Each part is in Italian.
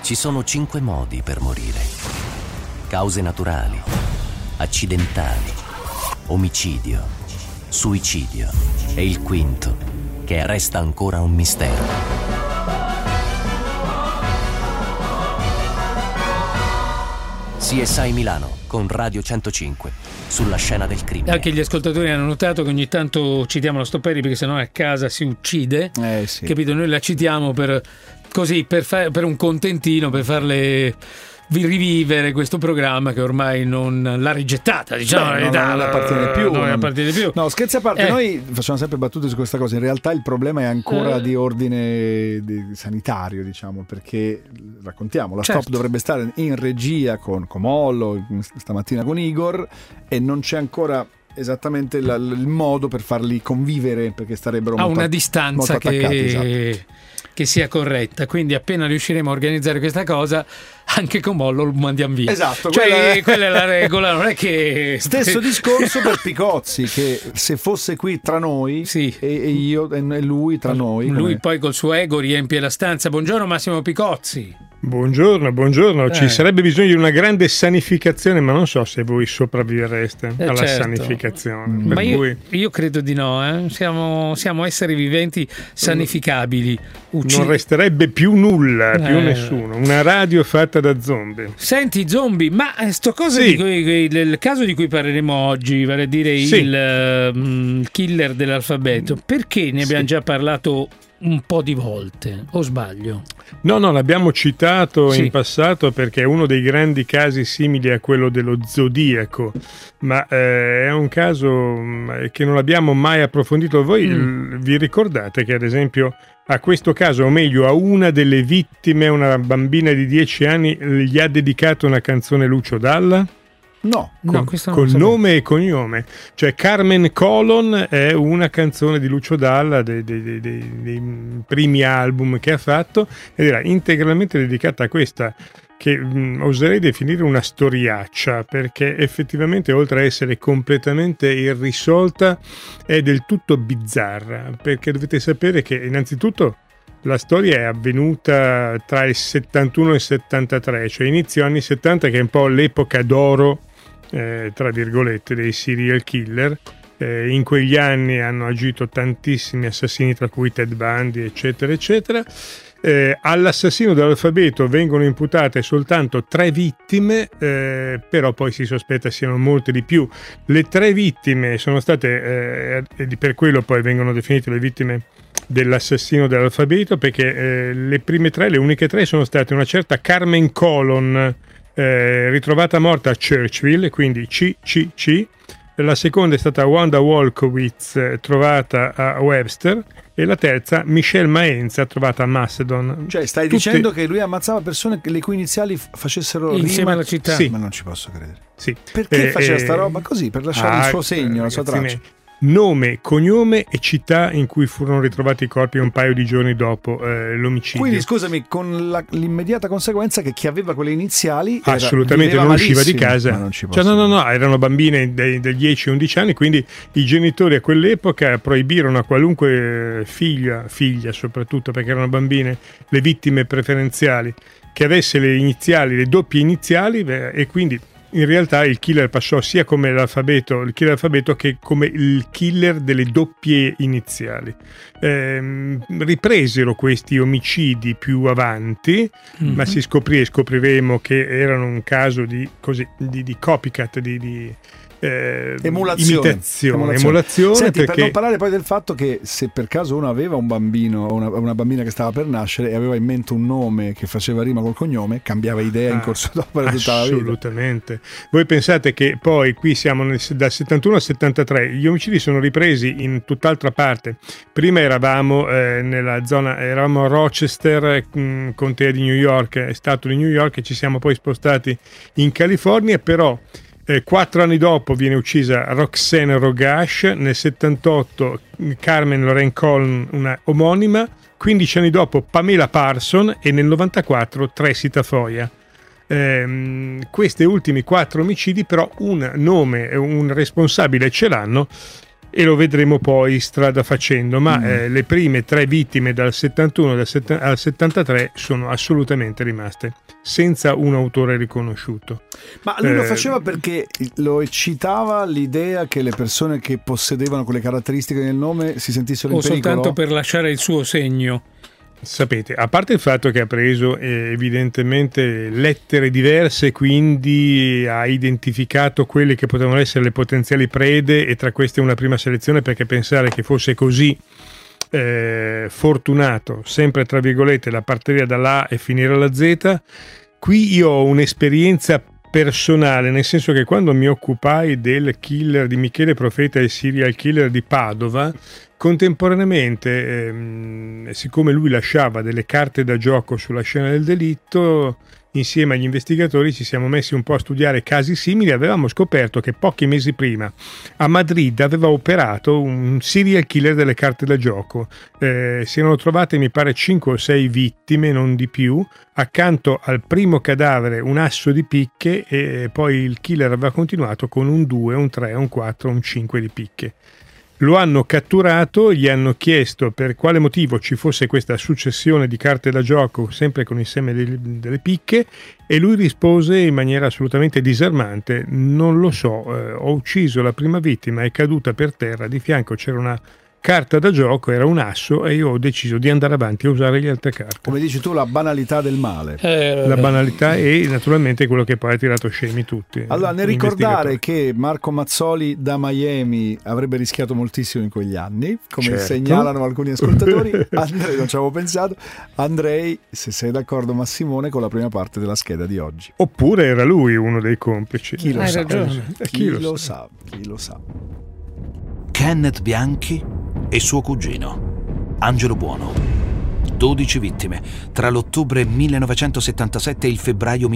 Ci sono 5 modi per morire: cause naturali, accidentali, omicidio, suicidio e il quinto, che resta ancora un mistero. CSI Milano con Radio 105 sulla scena del crimine. Anche gli ascoltatori hanno notato che ogni tanto citiamo la Stopperi perché sennò a casa si uccide. Sì. Capito? Noi la citiamo per un contentino, per farle rivivere questo programma che ormai non l'ha rigettata, diciamo. Non appartiene più. No, scherzi a parte, noi facciamo sempre battute su questa cosa. In realtà il problema è ancora di ordine sanitario, diciamo, perché raccontiamo, la Stop dovrebbe stare in regia con Comollo, stamattina con Igor, e non c'è ancora esattamente il modo per farli convivere, perché starebbero a una distanza molto attaccati, che sia corretta. Quindi appena riusciremo a organizzare questa cosa, anche con Mollo lo mandiamo via. Esatto, quella è la regola, non è che... Stesso discorso per Picozzi, che se fosse qui tra noi, e io e lui tra noi... Lui poi col suo ego riempie la stanza. Buongiorno Massimo Picozzi. Buongiorno. Ci sarebbe bisogno di una grande sanificazione, ma non so se voi sopravvivereste alla sanificazione. Ma io credo di no, siamo esseri viventi sanificabili. Non resterebbe più nulla, più nessuno. Una radio fatta da zombie. Senti, zombie, ma sto cosa il caso di cui parleremo oggi, vale a dire il killer dell'alfabeto, perché ne abbiamo già parlato un po' di volte, o sbaglio? No, l'abbiamo citato in passato perché è uno dei grandi casi simili a quello dello Zodiaco, ma è un caso che non abbiamo mai approfondito. Voi vi ricordate che ad esempio a questo caso, o meglio a una delle vittime, una bambina di 10 anni, gli ha dedicato una canzone Lucio Dalla? No, con nome e cognome, cioè Carmen Colon è una canzone di Lucio Dalla dei primi album che ha fatto, ed era integralmente dedicata a questa, che oserei definire una storiaccia, perché effettivamente oltre a essere completamente irrisolta è del tutto bizzarra, perché dovete sapere che innanzitutto la storia è avvenuta tra il 71 e il 73, cioè inizio anni 70, che è un po' l'epoca d'oro tra virgolette dei serial killer. In quegli anni hanno agito tantissimi assassini, tra cui Ted Bundy, eccetera eccetera. All'assassino dell'alfabeto vengono imputate soltanto 3 vittime, però poi si sospetta siano molte di più. Le 3 vittime sono state per quello poi vengono definite le vittime dell'assassino dell'alfabeto, perché le prime 3, le uniche 3, sono state una certa Carmen Colon, ritrovata morta a Churchville, quindi CCC. La seconda è stata Wanda Wolkowitz, trovata a Webster, e la terza Michelle Maenza, trovata a Macedon. Cioè stai dicendo che lui ammazzava persone le cui iniziali facessero insieme alla città? Sì. Ma non ci posso credere. Sì. Perché faceva sta roba così? Per lasciare il suo segno, la sua traccia. Nome, cognome e città in cui furono ritrovati i corpi un paio di giorni dopo l'omicidio. Quindi scusami, con l'immediata conseguenza che chi aveva quelle iniziali assolutamente non usciva di casa. Ma non ci posso no, erano bambine dai 10-11 anni, quindi i genitori a quell'epoca proibirono a qualunque figlia soprattutto perché erano bambine, le vittime preferenziali, che avesse le iniziali, le doppie iniziali, e quindi in realtà il killer passò sia come il killer alfabeto che come il killer delle doppie iniziali. Ripresero questi omicidi più avanti, ma scopriremo che erano un caso di copycat, di emulazione. Senti, perché... per non parlare poi del fatto che se per caso uno aveva un bambino o una bambina che stava per nascere e aveva in mente un nome che faceva rima col cognome, cambiava idea in corso d'opera tutta la vita. Assolutamente. Voi pensate che poi qui siamo dal 71 al 73, gli omicidi sono ripresi in tutt'altra parte. Prima eravamo nella zona, eravamo a Rochester, contea di New York, stato di New York, e ci siamo poi spostati in California, però 4 anni dopo viene uccisa Roxanne Rogash, nel 78 Carmen Lorraine Colon, una omonima, 15 anni dopo Pamela Parson e nel 94 Tracy Tafoya. Questi ultimi 4 omicidi però un nome e un responsabile ce l'hanno, e lo vedremo poi strada facendo, ma le prime 3 vittime dal 71 al 73 sono assolutamente rimaste senza un autore riconosciuto. Ma lui lo faceva perché lo eccitava l'idea che le persone che possedevano quelle caratteristiche nel nome si sentissero in pericolo? O soltanto per lasciare il suo segno? Sapete, a parte il fatto che ha preso evidentemente lettere diverse, quindi ha identificato quelle che potevano essere le potenziali prede, e tra queste una prima selezione, perché pensare che fosse così fortunato, sempre tra virgolette, la partire dalla A e finire alla Z. Qui io ho un'esperienza personale, nel senso che quando mi occupai del killer di Michele Profeta e il serial killer di Padova, contemporaneamente, siccome lui lasciava delle carte da gioco sulla scena del delitto, insieme agli investigatori ci siamo messi un po' a studiare casi simili. Avevamo scoperto che pochi mesi prima a Madrid aveva operato un serial killer delle carte da gioco. Si erano trovate, mi pare, 5 o 6 vittime, non di più, accanto al primo cadavere un asso di picche, e poi il killer aveva continuato con un 2, un 3, un 4, un 5 di picche. Lo hanno catturato, gli hanno chiesto per quale motivo ci fosse questa successione di carte da gioco sempre con il seme delle picche, e lui rispose in maniera assolutamente disarmante: non lo so, ho ucciso la prima vittima, è caduta per terra, di fianco c'era una carta da gioco, era un asso, e io ho deciso di andare avanti a usare le altre carte. Come dici tu, la banalità del male. La banalità, e naturalmente quello che poi ha tirato scemi tutti. Allora, nel ricordare che Marco Mazzoli da Miami avrebbe rischiato moltissimo in quegli anni, come segnalano alcuni ascoltatori, Andrei, non ci avevo pensato, Andrei, se sei d'accordo Massimone, con la prima parte della scheda di oggi. Oppure era lui uno dei complici. Chi lo Hai sa? ragione. Chi lo sa? Chi lo sa? Kenneth Bianchi e suo cugino, Angelo Buono. 12 vittime tra l'ottobre 1977 e il febbraio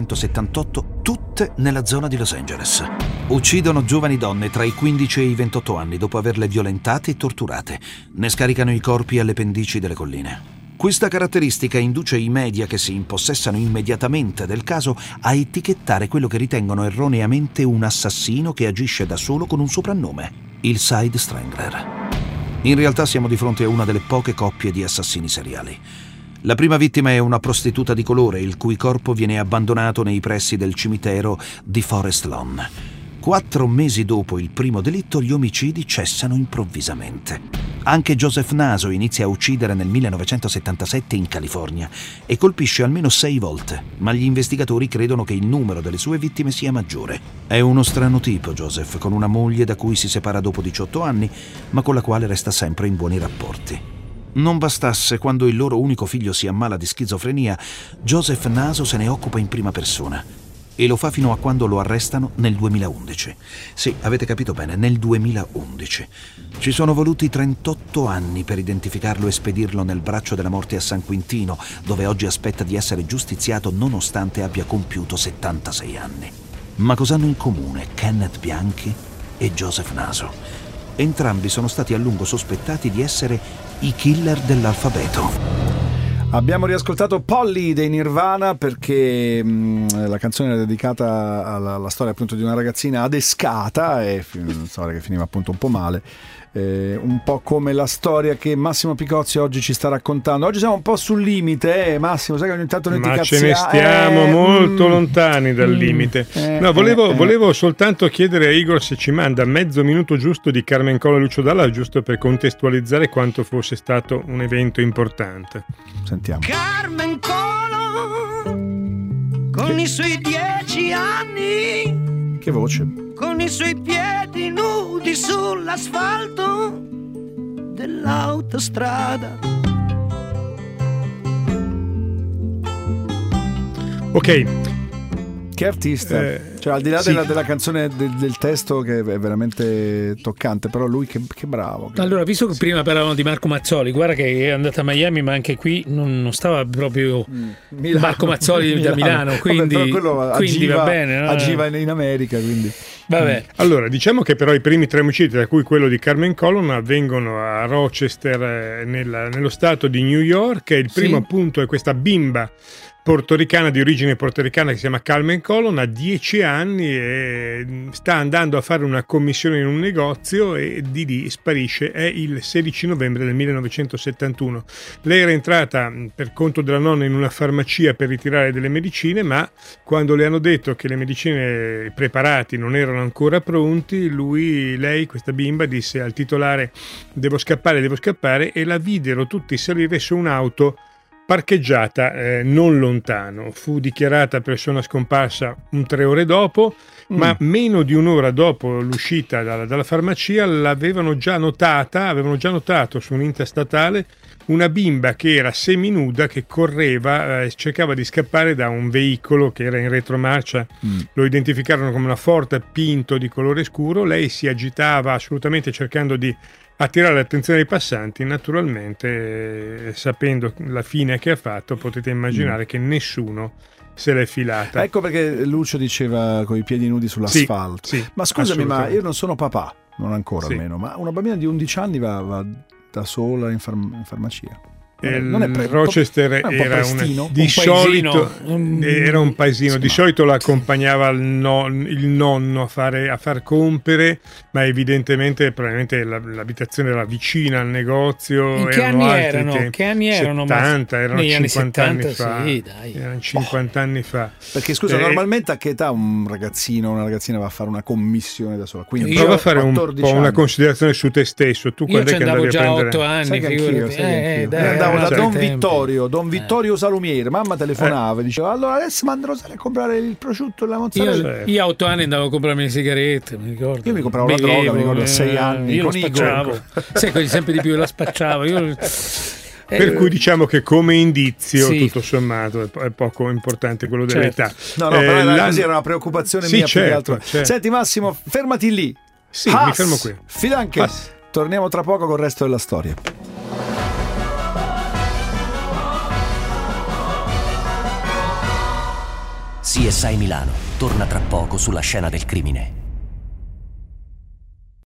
1978, tutte nella zona di Los Angeles. Uccidono giovani donne tra i 15 e i 28 anni dopo averle violentate e torturate. Ne scaricano i corpi alle pendici delle colline. Questa caratteristica induce i media, che si impossessano immediatamente del caso, a etichettare quello che ritengono erroneamente un assassino che agisce da solo con un soprannome: il Side Strangler. In realtà siamo di fronte a una delle poche coppie di assassini seriali. La prima vittima è una prostituta di colore, il cui corpo viene abbandonato nei pressi del cimitero di Forest Lawn. 4 mesi dopo il primo delitto, gli omicidi cessano improvvisamente. Anche Joseph Naso inizia a uccidere nel 1977 in California e colpisce almeno 6 volte, ma gli investigatori credono che il numero delle sue vittime sia maggiore. È uno strano tipo, Joseph, con una moglie da cui si separa dopo 18 anni, ma con la quale resta sempre in buoni rapporti. Non bastasse, quando il loro unico figlio si ammala di schizofrenia, Joseph Naso se ne occupa in prima persona. E lo fa fino a quando lo arrestano nel 2011. Sì, avete capito bene, nel 2011. Ci sono voluti 38 anni per identificarlo e spedirlo nel braccio della morte a San Quintino, dove oggi aspetta di essere giustiziato nonostante abbia compiuto 76 anni. Ma cosa hanno in comune Kenneth Bianchi e Joseph Naso? Entrambi sono stati a lungo sospettati di essere i killer dell'alfabeto. Abbiamo riascoltato Polly dei Nirvana perché la canzone era dedicata alla storia appunto di una ragazzina adescata, e una storia che finiva appunto un po' male, un po' come la storia che Massimo Picozzi oggi ci sta raccontando. Oggi siamo un po' sul limite, Massimo, sai che ogni tanto noi ti cazziamo. Ma ce ne stiamo molto lontani dal limite. No, volevo soltanto chiedere a Igor se ci manda mezzo minuto giusto di Carmen Cola e Lucio Dalla, giusto per contestualizzare quanto fosse stato un evento importante. Sentiamo. Carmen Cola con i suoi 10 anni, che voce, con i suoi piedi nudi sull'asfalto dell'autostrada. Ok, che artista, cioè al di là della canzone del testo, che è veramente toccante, però lui che bravo. Allora, visto che prima parlavano di Marco Mazzoli, guarda che è andata a Miami, ma anche qui non stava proprio Milano, Marco Mazzoli da Milano, quindi va bene, no? Agiva in America, quindi vabbè. Allora, diciamo che però i primi 3 omicidi, tra cui quello di Carmen Colon, avvengono a Rochester, nello stato di New York, e il primo appunto è questa bimba portoricana, di origine portoricana, che si chiama Carmen Colon, ha 10 anni e sta andando a fare una commissione in un negozio e di lì sparisce. È il 16 novembre del 1971. Lei era entrata per conto della nonna in una farmacia per ritirare delle medicine, ma quando le hanno detto che le medicine preparati non erano ancora pronti, lei, questa bimba, disse al titolare: devo scappare, e la videro tutti salire su un'auto parcheggiata non lontano. Fu dichiarata persona scomparsa 3 ore dopo, ma meno di un'ora dopo l'uscita dalla farmacia avevano già notato su un'interstatale una bimba che era seminuda, che correva, cercava di scappare da un veicolo che era in retromarcia. Lo identificarono come una Ford Pinto di colore scuro. Lei si agitava assolutamente cercando di attirare l'attenzione dei passanti. Naturalmente, sapendo la fine che ha fatto, potete immaginare che nessuno se l'è filata. Ecco perché Lucio diceva con i piedi nudi sull'asfalto. Sì, ma scusami, ma io non sono papà, non ancora almeno, ma una bambina di 11 anni va da sola in farmacia. Rochester era un paesino, di solito l'accompagnava il nonno a far compere, ma evidentemente probabilmente l'abitazione era vicina al negozio. In che anni erano? Che anni erano? 70, erano 50 anni fa. Sì, dai. Erano 50 anni fa. Perché scusa, normalmente a che età un ragazzino o una ragazzina va a fare una commissione da sola? Quindi prova a fare un po' una considerazione su te stesso. Tu quando è che andavi a prendere? 8 anni, andavo da Don Vittorio Salumiere, mamma telefonava e diceva: allora adesso mi andrò a comprare il prosciutto e la mozzarella. Io a 8 anni andavo a comprarmi le sigarette, mi ricordo. Io mi compravo la droga, mi ricordo a 6 anni. Io lo spacciavo, sai, sempre di più la spacciavo. Per cui diciamo che come indizio, tutto sommato, è poco importante quello dell'età. No, però così era una preoccupazione mia più che altro. Senti Massimo, fermati lì. Sì, mi fermo qui. Fidanche, torniamo tra poco col resto della storia. CSI Milano torna tra poco sulla scena del crimine.